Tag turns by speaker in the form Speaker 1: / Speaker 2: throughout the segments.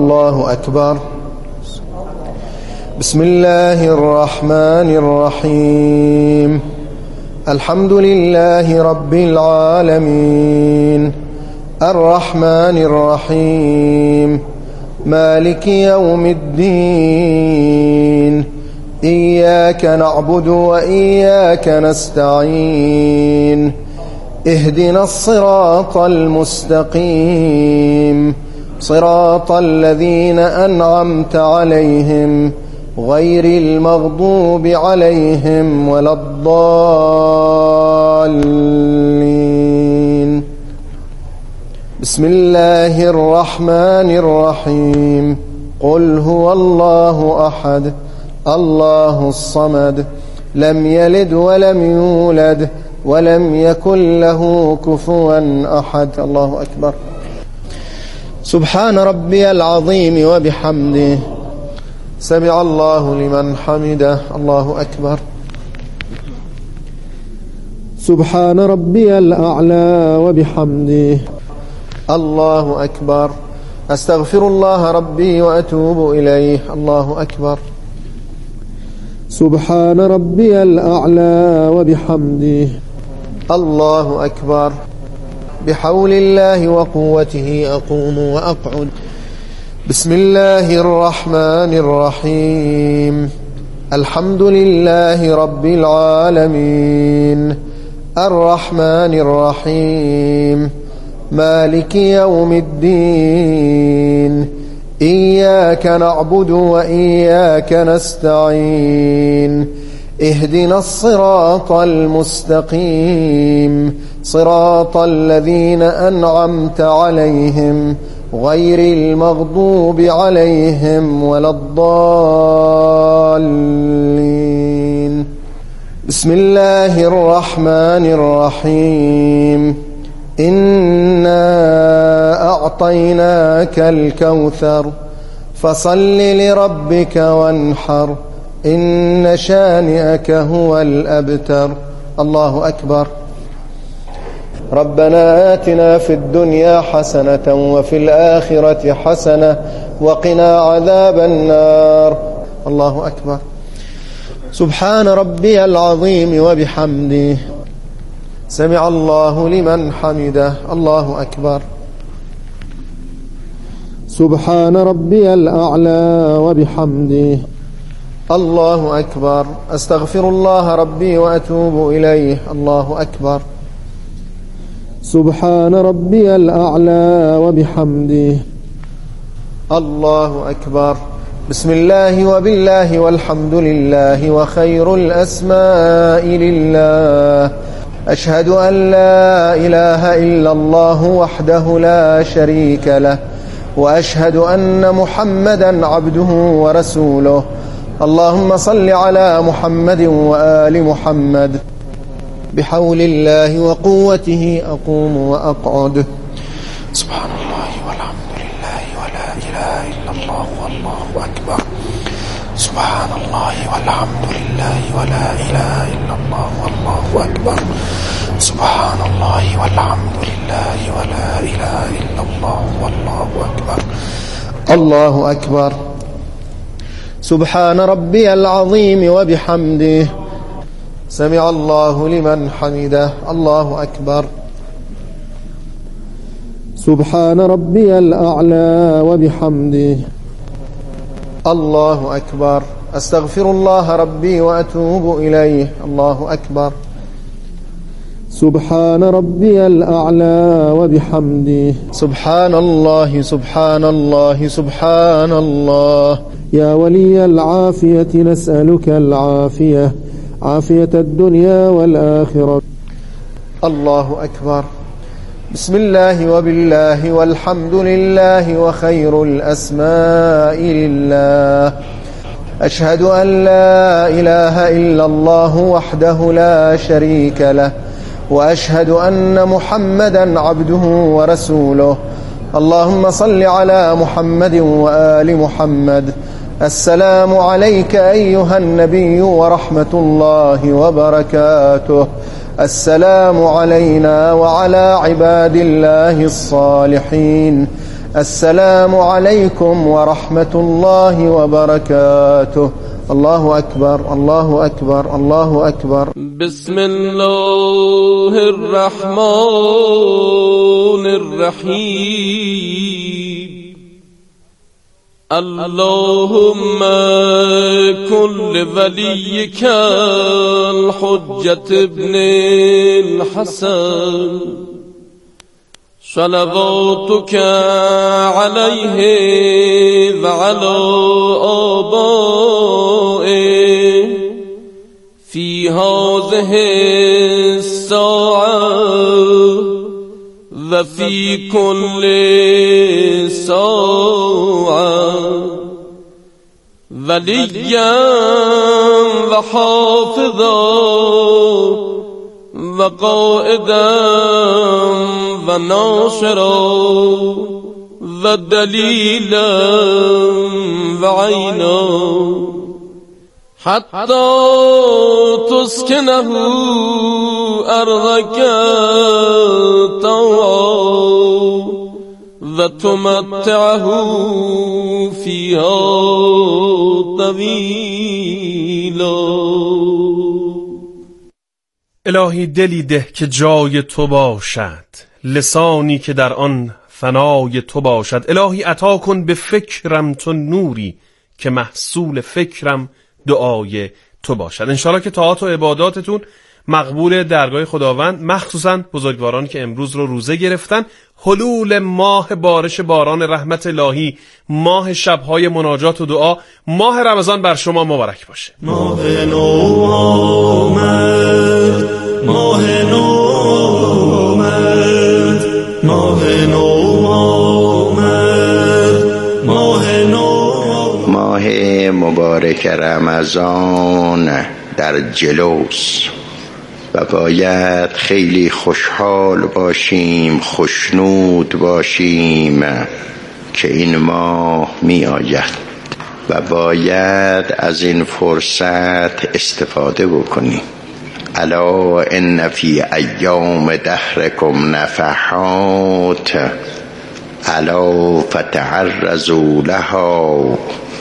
Speaker 1: الله أكبر. بسم الله الرحمن الرحيم. الحمد لله رب العالمين، الرحمن الرحيم، مالك يوم الدين، إياك نعبد وإياك نستعين، اهدنا الصراط المستقيم، صراط الذين أنعمت عليهم غير المغضوب عليهم ولا الضالين. بسم الله الرحمن الرحيم. قل هو الله أحد الله الصمد لم يلد ولم يولد ولم يكن له كفوا أحد. الله أكبر. سبحان ربي العظيم وبحمده، سمع الله لمن حمده. الله أكبر.
Speaker 2: سبحان ربي الأعلى وبحمده.
Speaker 1: الله أكبر. أستغفر الله ربي وأتوب إليه. الله أكبر.
Speaker 2: سبحان ربي الأعلى وبحمده.
Speaker 1: الله أكبر. بحول الله وقوته أقوم وأقعد. بسم الله الرحمن الرحيم. الحمد لله رب العالمين، الرحمن الرحيم، مالك يوم الدين، إياك نعبد وإياك نستعين، اهدنا الصراط المستقيم، صراط الذين أنعمت عليهم غير المغضوب عليهم ولا الضالين. بسم الله الرحمن الرحيم. إنا أعطيناك الكوثر فصل لربك وانحر إن شانئك هو الأبتر. الله أكبر. ربنا آتنا في الدنيا حسنة وفي الآخرة حسنة وقنا عذاب النار. الله أكبر. سبحان ربي العظيم وبحمده، سمع الله لمن حمده. الله أكبر.
Speaker 2: سبحان ربي الأعلى وبحمده.
Speaker 1: الله أكبر. أستغفر الله ربي وأتوب إليه. الله أكبر.
Speaker 2: سبحان ربي الأعلى وبحمده.
Speaker 1: الله أكبر. بسم الله وبالله والحمد لله وخير الأسماء لله. أشهد أن لا إله إلا الله وحده لا شريك له، وأشهد أن محمدا عبده ورسوله. اللهم صل على محمد وآل محمد. بحول الله وقوته أقوم وأقعد. سبحان الله والحمد لله ولا إله إلا الله والله أكبر. سبحان الله والحمد لله ولا إله إلا الله والله أكبر. سبحان الله والحمد لله ولا إله إلا الله والله أكبر. الله أكبر. سبحان ربي العظيم وبحمده، سمع الله لمن حمده. الله أكبر.
Speaker 2: سبحان ربي الأعلى وبحمده.
Speaker 1: الله أكبر. أستغفر الله ربي وأتوب إليه. الله أكبر.
Speaker 2: سبحان ربي الأعلى وبحمده.
Speaker 1: سبحان الله سبحان الله سبحان الله.
Speaker 2: يا ولي العافية نسألك العافية، عافية الدنيا والآخرة.
Speaker 1: الله أكبر. بسم الله وبالله والحمد لله وخير الأسماء لله. أشهد أن لا إله إلا الله وحده لا شريك له، وأشهد أن محمدا عبده ورسوله. اللهم صل على محمد وآل محمد. السلام عليك أيها النبي ورحمة الله وبركاته. السلام علينا وعلى عباد الله الصالحين. السلام عليكم ورحمة الله وبركاته. الله أكبر الله أكبر الله أكبر.
Speaker 3: بسم الله الرحمن الرحيم. اللهم كن وليك الحجة ابن الحسن صلواتك عليه وعلى آبائه في هذه الساعة وفي كل ساعة وليا وحافظا وقائدا وناصرا ودليلا وعينا حتى تسكنه أرضك طوعا وتمتعه فيها طويلا.
Speaker 4: الهی دلی ده که جای تو باشد، لسانی که در آن فنای تو باشد. الهی عطا کن به فکرم تو نوری که محصول فکرم دعای تو باشد. انشاءالله که طاعات و عباداتتون مقبول درگاه خداوند، مخصوصا بزرگوارانی که امروز رو روزه گرفتن. حلول ماه بارش باران رحمت الهی، ماه شبهای مناجات و دعا، ماه رمضان بر شما مبارک باشه.
Speaker 5: ماه نو آمد، ماه نو آمد، ماه نو آمد، ماه نو.
Speaker 6: ماه مبارک رمضان در جلوست و باید خیلی خوشحال باشیم، خوشنود باشیم که این ماه می آید و باید از این فرصت استفاده بکنیم. الا ان فی ایام دهرکم نفحات الا فتعرضوا لها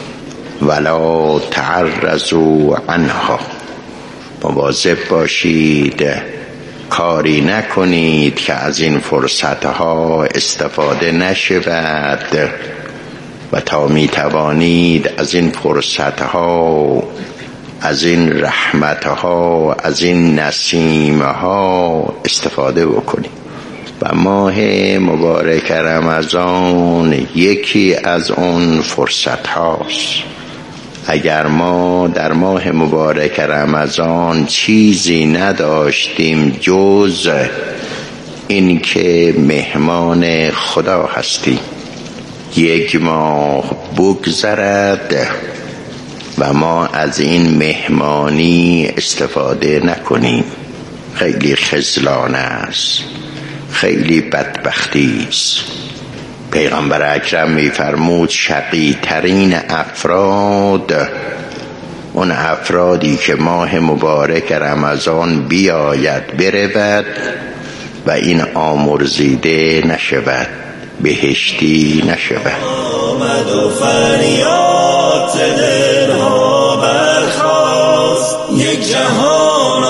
Speaker 6: ولا تعرضوا عنها. مواظب باشید کاری نکنید که از این فرصتها استفاده نشود و تا می توانید از این فرصتها، از این رحمتها، از این نسیمها استفاده بکنید. و ماه مبارک رمضان یکی از اون فرصت هاست. اگر ما در ماه مبارک رمضان چیزی نداشتیم جز این که مهمان خدا هستیم، یک ماه بگذرد و ما از این مهمانی استفاده نکنیم، خیلی خذلان است، خیلی بدبختی است. پیغمبر اکرم می‌فرمود شقی ترین افراد اون افرادی که ماه مبارک رمضان بیاید برود و این آمرزیده نشود، بهشتی نشود.
Speaker 5: آمد و فریاد دلها برخاست، یک جهان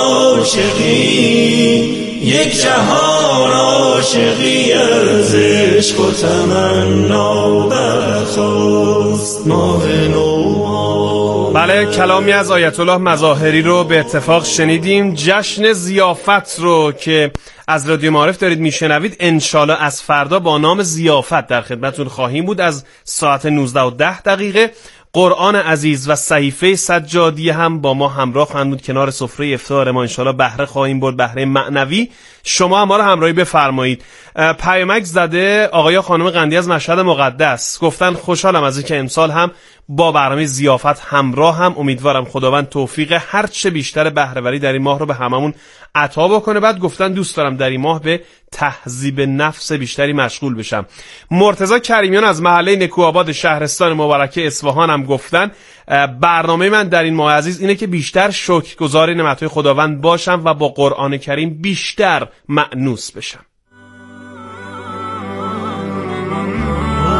Speaker 5: عاشقی، یک جهان عاشقی از عشق و تمنا برخاست. ماه نو.
Speaker 4: بله، کلامی از آیت الله مظاهری رو به اتفاق شنیدیم. جشن ضیافت رو که از رادیو معارف دارید میشنوید انشالله از فردا با نام ضیافت در خدمتون خواهیم بود از ساعت 19:10. قرآن عزیز و صحیفه سجادی هم با ما همراه خواهند بود کنار سفره افطار ما. انشالله بهره خواهیم برد، بهره معنوی. شما ما رو همراهی بفرمایید. پیامک زده آقای خانم قندی از مشهد مقدس گفتن خوشحالم از اینکه امسال هم با برنامه ضیافت همراه هم. امیدوارم خداوند توفیق هر چه بیشتر بهره‌وری در این ماه رو به هممون عطا بکنه. بعد گفتن دوست دارم در این ماه به تهذیب نفس بیشتری مشغول بشم. مرتضی کریمیان از محله نکوآباد شهرستان مبارکه اصفهان هم گفتن برنامه من در این ماه عزیز اینه که بیشتر شکرگزار نعمت‌های خداوند باشم و با قرآن کریم بیشتر مأنوس بشم.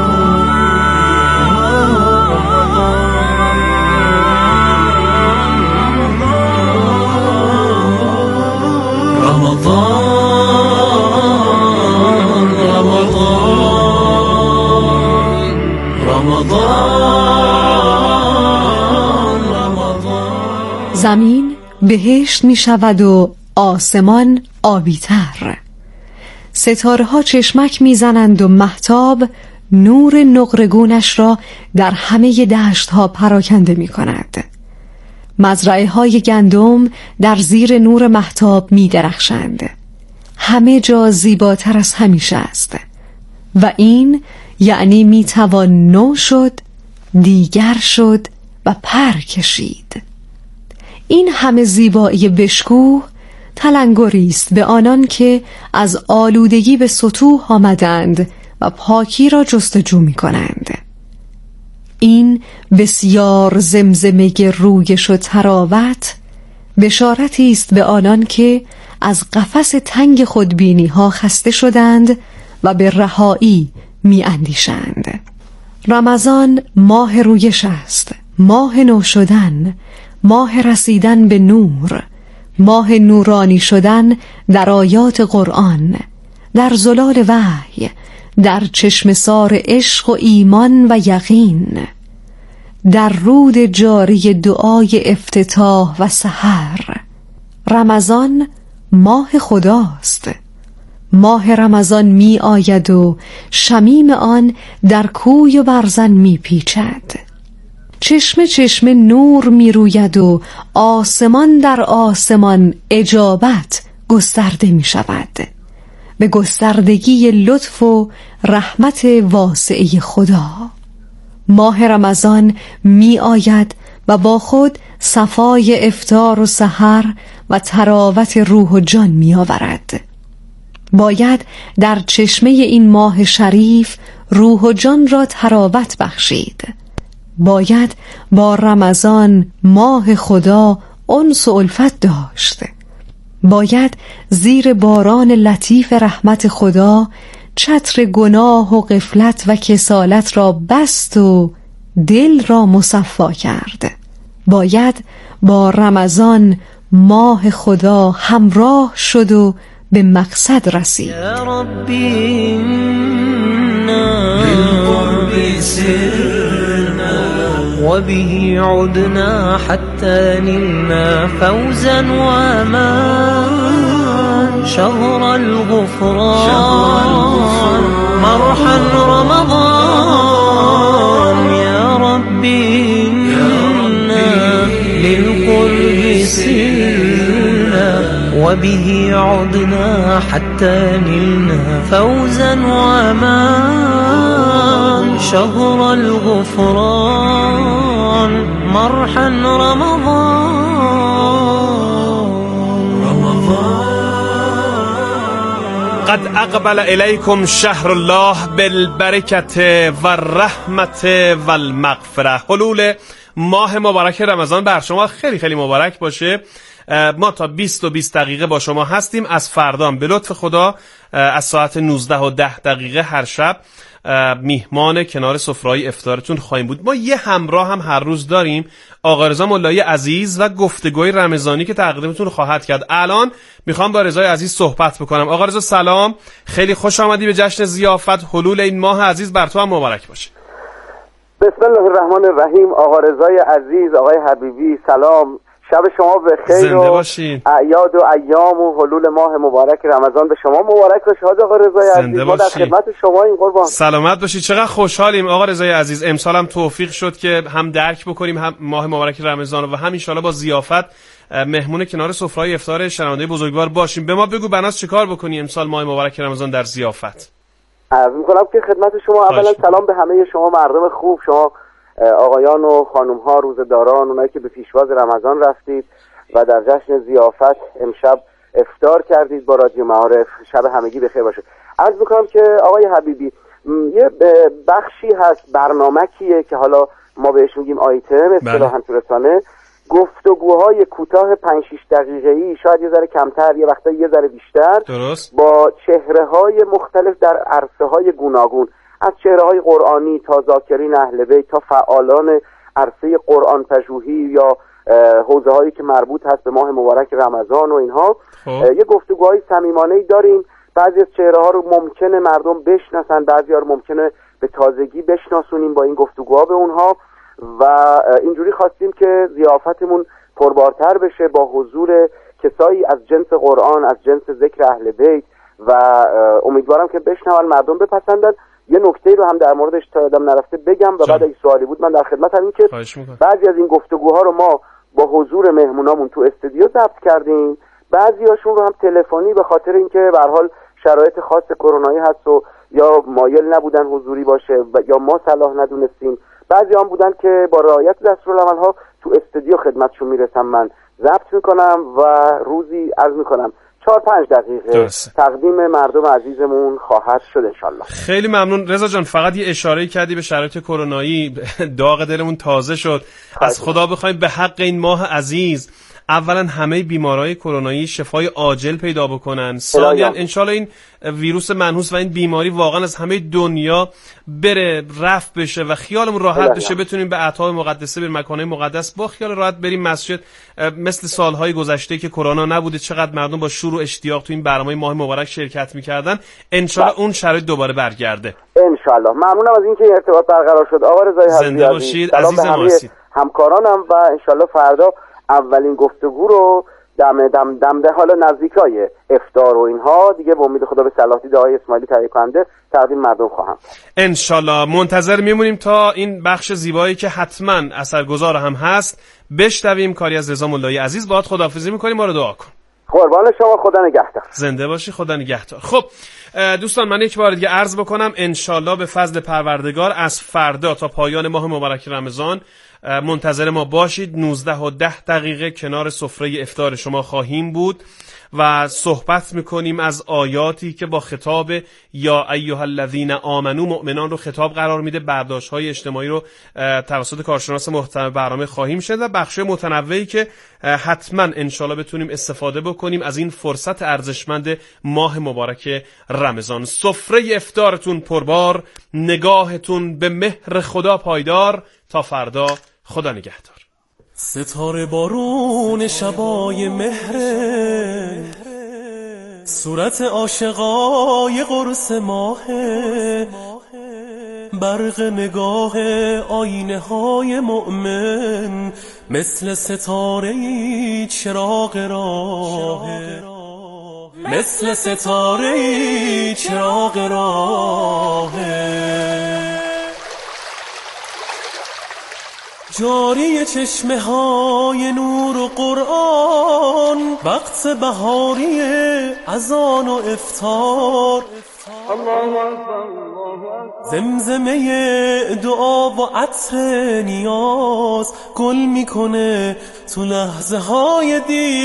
Speaker 7: زمین بهشت می شود و آسمان آبی‌تر. ستاره ها چشمک می زنند و مهتاب نور نقرگونش را در همه دشت ها پراکنده می کند. مزرعه های گندم در زیر نور مهتاب می درخشند. همه جا زیباتر از همیشه است و این یعنی می توان نو شد، دیگر شد و پر کشید. این همه زیبایی بشکوه تلنگری است به آنان که از آلودگی به سطوح آمدند و پاکی را جستجو می کنند. این بسیار زمزمه رویش و تراوت بشارتی است به آنان که از قفس تنگ خودبینی ها خسته شدند و به رهایی می اندیشند. رمضان ماه رویش است، ماه نو شدن، ماه رسیدن به نور، ماه نورانی شدن در آیات قرآن، در زلال وحی، در چشمسار عشق و ایمان و یقین، در رود جاری دعای افتتاح و سحر. رمضان ماه خداست. ماه رمضان می آید و شمیم آن در کوی و برزن می پیچد. چشم چشم نور می روید و آسمان در آسمان اجابت گسترده می شود به گستردگی لطف و رحمت واسعه خدا. ماه رمضان می آید و با خود صفای افطار و سحر و تراوت روح و جان می آورد. باید در چشمه این ماه شریف روح و جان را تراوت بخشید. باید با رمضان ماه خدا انس و الفت داشت. باید زیر باران لطیف رحمت خدا چتر گناه و غفلت و کسالت را بست و دل را مصفا کرد. باید با رمضان ماه خدا همراه شد و به مقصد رسید.
Speaker 5: یا ربی بالقرب سرنا وبه عدنا حتى نلنا فوزا وامان شهر الغفران مرحا رمضان یا ربی للقرب سرنا وبه عدنا حتى نلنا فوزا وامان شهر الغفران مرحا رمضان.
Speaker 4: قد اقبل الیکم شهر الله بالبرکة و الرحمت و المغفره. حلول ماه مبارک رمضان بر شما خیلی خیلی مبارک باشه. ما تا 20 و 20 دقیقه با شما هستیم. از فردا به لطف خدا از ساعت 19 و 10 دقیقه هر شب میهمان کنار سفره‌های افطارتون خواهیم بود. ما یه همراه هم هر روز داریم، آقا رضا ملایی عزیز و گفتگوی رمضانی که تقدیمتون خواهد کرد. الان میخوام با رضای عزیز صحبت بکنم. آقا رضا سلام، خیلی خوش آمدی به جشن ضیافت. حلول این ماه عزیز بر تو هم مبارک باشه.
Speaker 8: بسم الله الرحمن الرحیم. آقا رضای عزیز، آقای حبیبی، سلام، شب شما به خیر و اعیاد و ایام و حلول ماه مبارک رمضان به شما مبارک باشه. آقا رضای عزیز، ما در خدمت شما این قربان.
Speaker 4: سلامت باشید. چقدر خوشحالیم آقا رضای عزیز. امسال هم توفیق شد که هم درک بکنیم هم ماه مبارک رمضان و هم ان شاءالله با ضیافت مهمون کنار سفره‌های افطار شنونده بزرگوار باشیم. به ما بگو بناس چیکار بکنی امسال ماه مبارک رمضان در ضیافت؟
Speaker 8: عرض می‌کنم که خدمت شما اولا سلام به همه شما مردم خوب، شما آقایان و خانم‌ها روزه‌داران، اونایی که به پیشواز رمضان رفتید و در جشن ضیافت امشب افطار کردید با رادیو معارف. شب همگی بخیر باشه. عرض می‌کنم که آقای حبیبی یه بخشی هست، برنامه‌کیه که حالا ما بهش میگیم آیتم اصطلاحاً تو رسانه، گفتگوهای کوتاه 5-6 دقیقه‌ای، شاید یه ذره کمتر، یه وقتا یه ذره بیشتر،
Speaker 4: درست،
Speaker 8: با چهره‌های مختلف در عرصه‌های گوناگون، از چهره‌های قرآنی تا ذاکرین اهل بیت تا فعالان عرصه قرآن پژوهی یا حوزه‌هایی که مربوط هست به ماه مبارک رمضان و اینها. یه گفتگوهای صمیمانه‌ای داریم. بعضی از چهره‌ها رو ممکنه مردم بشناسن، بعضی‌ها رو ممکنه به تازگی بشناسونیم با این گفتگوها به اونها و اینجوری خواستیم که ضیافتمون پربارتر بشه با حضور کسایی از جنس قرآن، از جنس ذکر اهل بیت و امیدوارم که بشنون، مردم بپسندن. یه نکته رو هم در موردش تا یادم نرفته بگم و بعد اگه سوالی بود من در خدمتم. این که بعضی از این گفتگوها رو ما با حضور مهمونامون تو استودیو ضبط کردیم، بعضیاشون رو هم تلفنی به خاطر اینکه به هر حال شرایط خاص کرونایی هست و یا مایل نبودن حضوری باشه و یا ما صلاح ندونستیم، بعضی هم بودن که با رعایت دستورالعمل‌ها تو استودیو خدمتشون میرسم، من ضبط میکنم و روزی عرض میکنم 4-5 دقیقه تقدیم مردم عزیزمون خواهد شد انشالله.
Speaker 4: خیلی ممنون رضا جان. فقط یه اشاره‌ای کردی به شرایط کرونایی، داغ دلمون تازه شد. از خدا بخوایم به حق این ماه عزیز اولا همه بیمارای کرونایی شفای عاجل پیدا بکنن، ثانیاً انشالله این ویروس منحوس و این بیماری واقعا از همه دنیا بره، رفع بشه و خیالمون راحت بشه، بتونیم به اعطای مقدسه، به مکانهای مقدس با خیال راحت بریم مسجد، مثل سالهای گذشته که کرونا نبوده چقدر مردم با شور و اشتیاق تو این برنامه ماه مبارک شرکت می‌کردن. انشالله اون شرایط دوباره برگرده انشالله.
Speaker 8: ممنونم از اینکه ارتباط برقرار شد. آقا رضای
Speaker 4: زنده باشید عزیز ما هستید.
Speaker 8: همکارانم و انشالله فردا اولین گفتگو رو دم حالا نزدیکای افطار و اینها دیگه به امید خدا به صلاح دید آقای اسماعیلی تهیه کننده تقدیم مردم خواهم.
Speaker 4: انشالله منتظر میمونیم تا این بخش زیبایی که حتما اثرگذار هم هست بشنویم. کاری از رضا ملایی عزیز باهات خداحافظی میکنیم، ما رو دعا کن.
Speaker 8: قربان شما، خدا نگهدار.
Speaker 4: زنده باشی، خدا نگهدار. خب دوستان من یک بار دیگه عرض بکنم انشالله به فضل پروردگار از فردا تا پایان ماه مبارک رمضان منتظر ما باشید. 19:10 کنار سفره افطار شما خواهیم بود و صحبت میکنیم از آیاتی که با خطاب یا ایها الذین آمنو مؤمنان رو خطاب قرار میده. برداشت‌های اجتماعی رو توسط کارشناس محترم برنامه خواهیم شنید و بخش متنوعی که حتما انشالله بتونیم استفاده بکنیم از این فرصت ارزشمند ماه مبارک رمضان. سفره افطارتون پربار، نگاهتون به مهر خدا پایدار. تا فردا، خدا نگهدار.
Speaker 3: ستاره بارون شبای مهره، صورت عاشقای قرص ماهه، برق نگاه آینه های مؤمن، مثل ستاره چراغ راهه، مثل ستاره چراغ راهه. جاری چشمه های نور و قرآن، وقت بهاری اذان و افطار، زمزمه دعا و عطر نیاز، گل میکنه تو لحظه های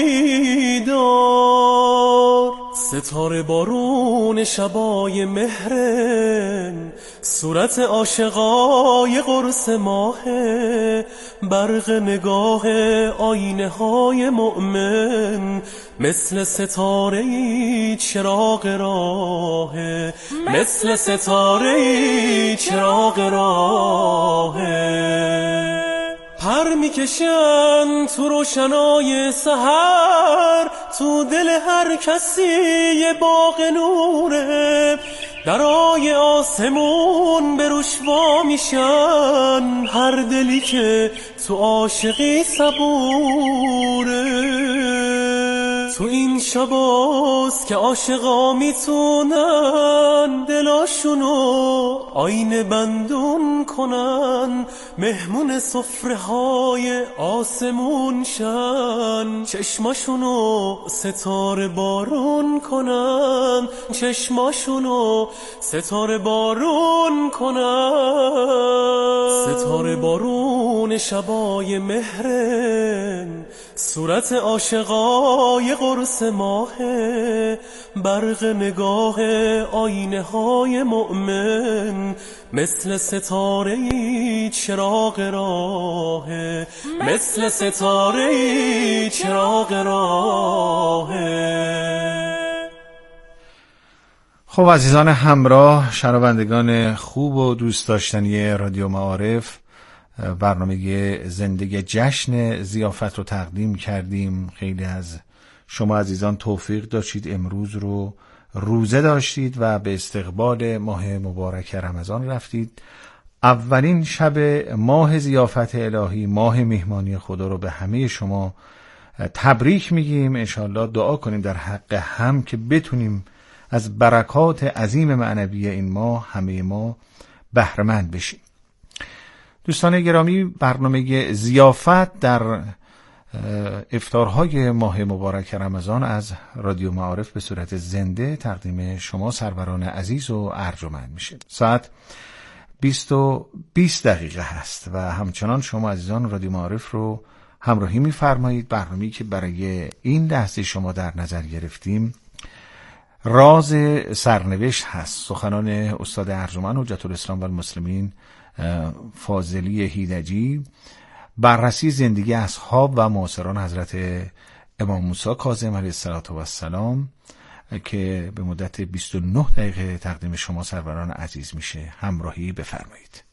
Speaker 3: دیدار. ستاره بارون شبای مهرن، صورت عاشقای قرص ماهه، برق نگاه آینه های مؤمن، مثل ستاره چراغ راهه، مثل ستاره چراغ راهه. پر میکشن تو روشنای سحر، تو دل هر کسی یه باغ نوره، درای آسمون به روش وا میشن، هر دلی که تو عاشقی صبوره. تو این شباست که عاشقا میتونن دلاشونو آینه بندون کنن، مهمون سفره های آسمون شن، چشماشونو ستاره بارون کنن، چشماشونو ستاره بارون کنن. ستاره بارون شبای مهرن، صورت عاشقای قرص ماهه، برق نگاه آینه های مؤمن، مثل ستاره چراغ راهه، مثل ستاره چراغ راهه.
Speaker 9: خب عزیزان همراه، شنوندگان خوب و دوست داشتنی رادیو معارف، برنامه زندگی جشن ضیافت رو تقدیم کردیم. خیلی از شما عزیزان توفیق داشتید امروز رو روزه داشتید و به استقبال ماه مبارک رمضان رفتید. اولین شب ماه ضیافت الهی، ماه مهمانی خدا رو به همه شما تبریک میگیم. انشاءالله دعا کنیم در حق هم که بتونیم از برکات عظیم معنوی این ماه همه ما بهره‌مند بشیم. دوستان گرامی، برنامه ضیافت در افطارهای ماه مبارک رمضان از رادیو معارف به صورت زنده تقدیم شما سروران عزیز و ارجمند میشه. ساعت 20:20 هست و همچنان شما عزیزان رادیو معارف رو همراهی می‌فرمایید. برنامه‌ای که برای این لحظه شما در نظر گرفتیم راز سرنوشت هست. سخنان استاد ارجمند حجت الاسلام و المسلمین فاضلی هیدجی، بررسی زندگی اصحاب و معاصران حضرت امام موسی کاظم علیه السلام که به مدت 29 دقیقه تقدیم شما سروران عزیز میشه. همراهی بفرمایید.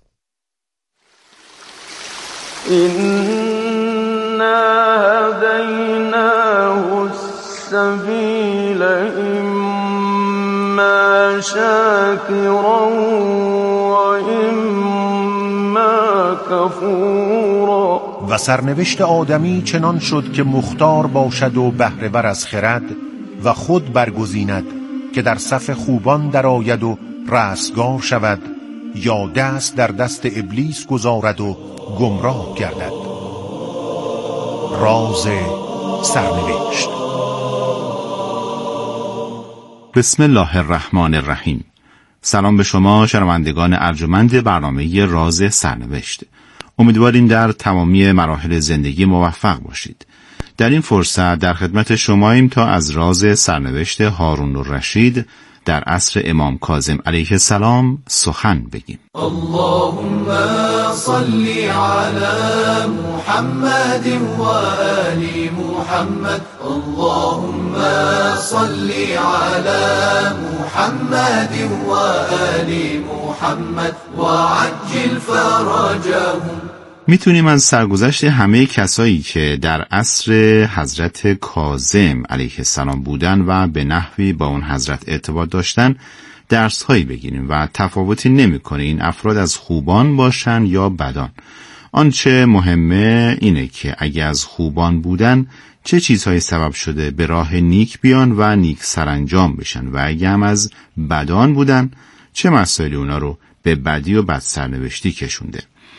Speaker 10: إنا هديناه السبيل إما شاكرا وإما كفورا.
Speaker 11: و سرنوشت آدمی چنان شد که مختار باشد و بهره ور از خرد و خود برگزیند که در صف خوبان درآید و رستگار شود یا دست در دست ابلیس گذارد و گمراه گردد. راز سرنوشت.
Speaker 12: بسم الله الرحمن الرحیم. سلام به شما شنوندگان ارجمند برنامه راز سرنوشت. امیدواریم در تمامی مراحل زندگی موفق باشید. در این فرصت در خدمت شماییم تا از راز سرنوشت هارون الرشید در عصر امام کاظم علیه السلام سخن بگیم.
Speaker 13: اللهم صل علی محمد و آل محمد. اللهم صل علی محمد و آل محمد و عجل فرجهم.
Speaker 12: میتونیم از سرگذشت همه کسایی که در عصر حضرت کاظم علیه السلام بودن و به نحوی با اون حضرت ارتباط داشتن درس هایی بگیریم و تفاوتی نمیکنه این افراد از خوبان باشن یا بدان. آنچه مهمه اینه که اگه از خوبان بودن چه چیزهایی سبب شده به راه نیک بیان و نیک سرانجام بشن و اگه هم از بدان بودن چه مسائلی اونا رو به بدی و بد سرنوشتی کشونده.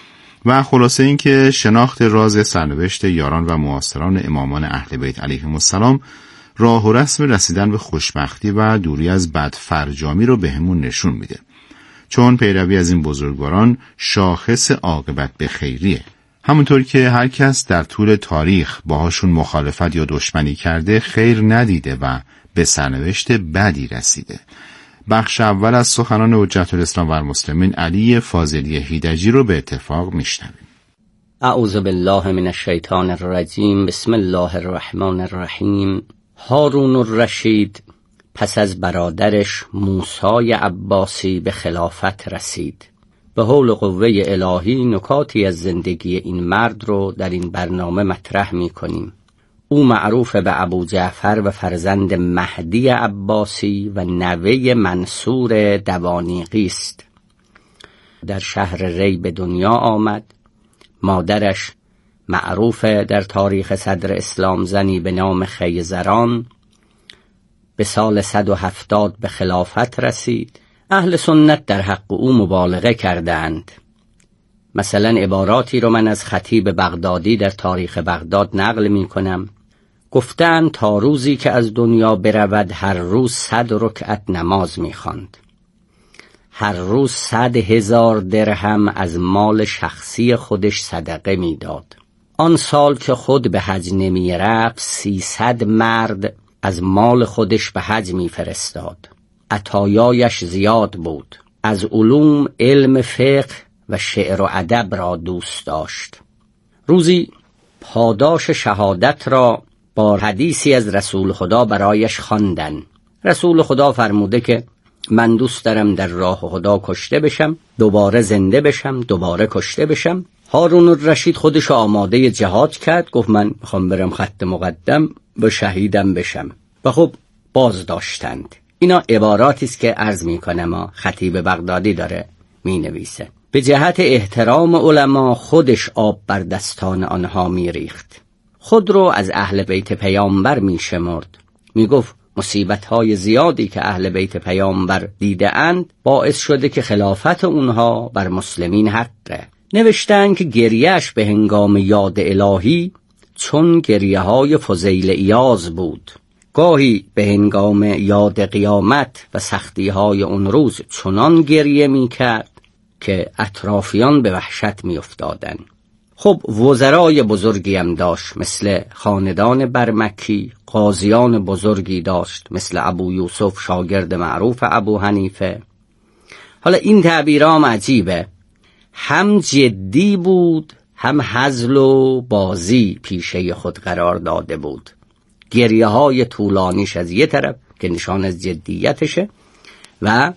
Speaker 12: و خلاصه این که شناخت راز سرنوشت یاران و معاصران امامان اهل بیت علیهم السلام راه و رسم رسیدن به خوشبختی و دوری از بدفرجامی رو بهمون نشون میده. چون پیروی از این بزرگواران شاخص عاقبت به خیریه. همونطور که هر کس در طول تاریخ باهاشون مخالفت یا دشمنی کرده خیر ندیده و به سرنوشت بدی رسیده. بخش اول از سخنان حجت الاسلام و المسلمین علی فاضلی هیدجی رو به اتفاق میشنویم.
Speaker 14: اعوذ بالله من الشیطان الرجیم. بسم الله الرحمن الرحیم. هارون الرشید پس از برادرش موسی عباسی به خلافت رسید. به حول و قوه الهی نکاتی از زندگی این مرد رو در این برنامه مطرح می کنیم. او معروف به ابو جعفر و فرزند مهدی عباسی و نوه منصور دوانیقی است. در شهر ری به دنیا آمد. مادرش معروف در تاریخ صدر اسلام زنی به نام خیزران به سال 170 به خلافت رسید. اهل سنت در حق او مبالغه کردند. مثلا عباراتی رو من از خطیب بغدادی در تاریخ بغداد نقل می کنم. گفتند تا روزی که از دنیا برود هر روز 100 رکعت نماز می خواند. هر روز 100,000 درهم از مال شخصی خودش صدقه می داد. آن سال که خود به حج نمی رفت 300 مرد از مال خودش به حج می فرستاد. عطایایش زیاد بود. از علوم علم فقه و شعر و ادب را دوست داشت. روزی پاداش شهادت را با حدیثی از رسول خدا برایش خواندند. رسول خدا فرموده که من دوست دارم در راه خدا کشته بشم، دوباره زنده بشم، دوباره کشته بشم. هارون الرشید خودش آماده جهاد کرد. گفت من میخوام برم خط مقدم و شهیدم بشم. و خب باز داشتند. اینا عباراتی است که عرض میکنم خطیب بغدادی داره مینویسه. به جهت احترام علما خودش آب بر دستان آنها میریخت، خود رو از اهل بیت پیامبر میشمرد، میگفت مصیبت‌های زیادی که اهل بیت پیامبر دیده اند باعث شده که خلافت اونها بر مسلمین حقه. نوشتن که گریهش به هنگام یاد الهی چون گریه‌های فضیل ایاز بود، گاهی به هنگام یاد قیامت و سختی‌های اون روز چنان گریه می‌کرد که اطرافیان به وحشت می‌افتادند. خب وزرای بزرگی هم داشت، مثل خاندان برمکی، قاضیان بزرگی داشت مثل ابو یوسف شاگرد معروف ابو حنیفه. حالا این تعبیرام عجیبه، هم جدی بود هم هزل و بازی پیشه خود قرار داده بود. گریه های طولانیش از یه طرف که نشان از جدیتشه و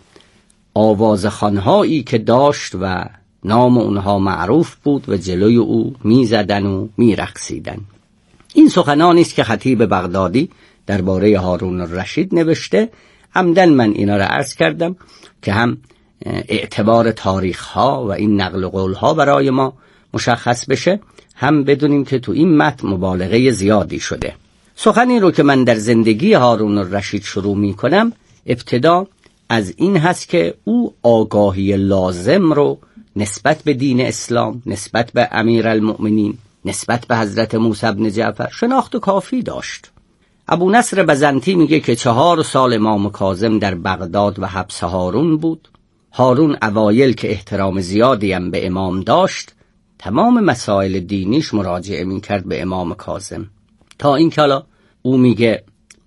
Speaker 14: آوازخوان‌هایی که داشت و نام اونها معروف بود و جلوی او میزدن و میرقصیدن. این سخنانی است که خطیب بغدادی درباره هارون الرشید نوشته. عمدن من اینا را عرض کردم که هم اعتبار تاریخ‌ها و این نقل قول‌ها برای ما مشخص بشه، هم بدونیم که تو این متن مبالغه زیادی شده. سخنی رو که من در زندگی هارون الرشید شروع می‌کنم ابتدا از این هست که او آگاهی لازم رو نسبت به دین اسلام، نسبت به امیرالمؤمنین، نسبت به حضرت موسی بن جعفر شناخت کافی داشت. ابو نصر بزنطی میگه که 4 سال امام کاظم در بغداد و حبس هارون بود. هارون اوایل که احترام زیادی هم به امام داشت، تمام مسائل دینیش مراجعه میکرد به امام کاظم، تا این که حالا او میگه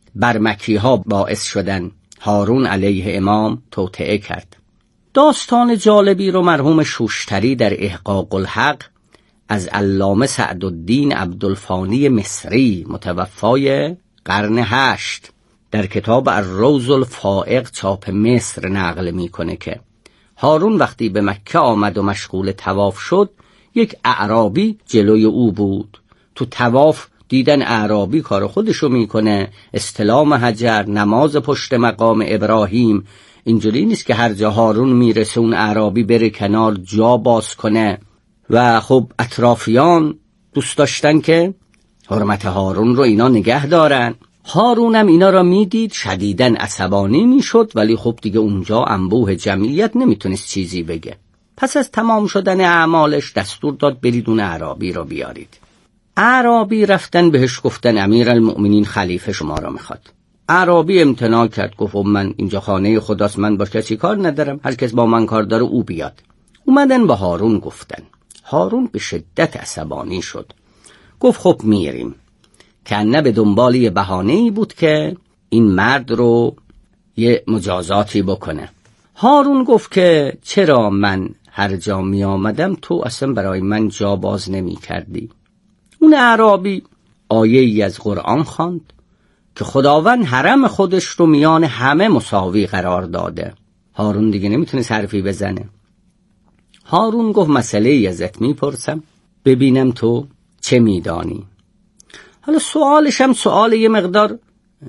Speaker 14: برمکی ها باعث شدن هارون علیه امام توطئه کرد. داستان جالبی رو مرحوم شوشتری در احقاق الحق از علامه سعدالدین عبدالفانی مصری متوفای قرن 8 در کتاب الروض الفائق چاپ مصر نقل میکنه که هارون وقتی به مکه آمد و مشغول طواف شد، یک اعرابی جلوی او بود. تو طواف دیدن اعرابی کار خودشو میکنه، استلام حجر، نماز پشت مقام ابراهیم. اینجوری نیست که هر جا هارون میرسه اون اعرابی بره کنار جا باز کنه. و خب اطرافیان دوست داشتن که حرمت هارون رو اینا نگه دارن. هارون هم اینا را میدید، شدیداً عصبانی میشد، ولی خب دیگه اونجا انبوه جمعیت نمیتونست چیزی بگه. پس از تمام شدن اعمالش دستور داد برید اون اعرابی رو بیارید. اعرابی رفتن بهش گفتن امیرالمؤمنین خلیفه شما را میخواد. اعرابی امتناع کرد، گفت من اینجا خانه خداست، من با کسی کار ندارم، هر کس با من کار داره او بیاد. اومدن با هارون گفتن. هارون به شدت عصبانی شد، گفت خب میریم. کنه به دنبال یه بهانه‌ای بود که این مرد رو یه مجازاتی بکنه. هارون گفت که چرا من هر جا می آمدم تو اصلا برای من جا باز نمی کردی؟ اون اعرابی آیه ای از قرآن خواند که خداوند حرم خودش رو میان همه مساوی قرار داده. هارون دیگه نمیتونه حرفی بزنه. هارون گفت مسئله ای ازت میپرسم ببینم تو چه میدانی. حالا سوالش هم سوال یه مقدار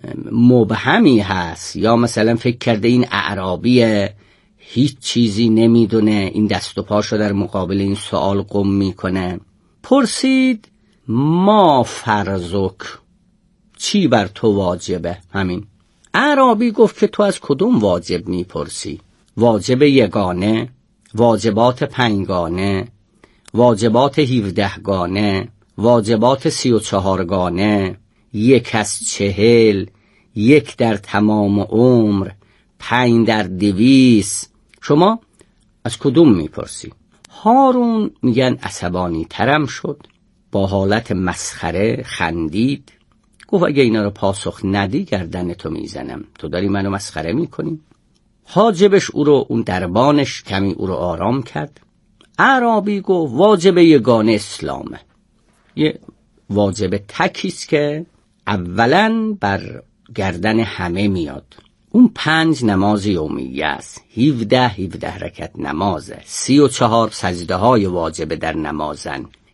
Speaker 14: مبهمی هست، یا مثلا فکر کرده این اعرابی هیچ چیزی نمیدونه، این دست و پاشو در مقابل این سوال قم میکنه. پرسید ما فرضک، چی بر تو واجبه؟ همین. اعرابی گفت که تو از کدوم واجب میپرسی؟ واجب یگانه، واجبات 5 گانه، واجبات 17 گانه، واجبات 34 گانه، 1 از 40، 1 در تمام عمر، 5 در 200. شما از کدوم میپرسی؟ هارون میگن عصبانی ترم شد، با حالت مسخره خندید، گفت اگه اینا رو پاسخ ندی گردن تو میزنم، تو داری منو مسخره میکنی؟ حاجبش او رو، اون دربانش کمی او رو آرام کرد. اعرابی گفت واجب یگانه اسلامه، یه واجب تکیست که اولا بر گردن همه میاد. اون 5 نماز یومیه است، 17 رکعت نمازه، 34 سجده های واجب در نمازن،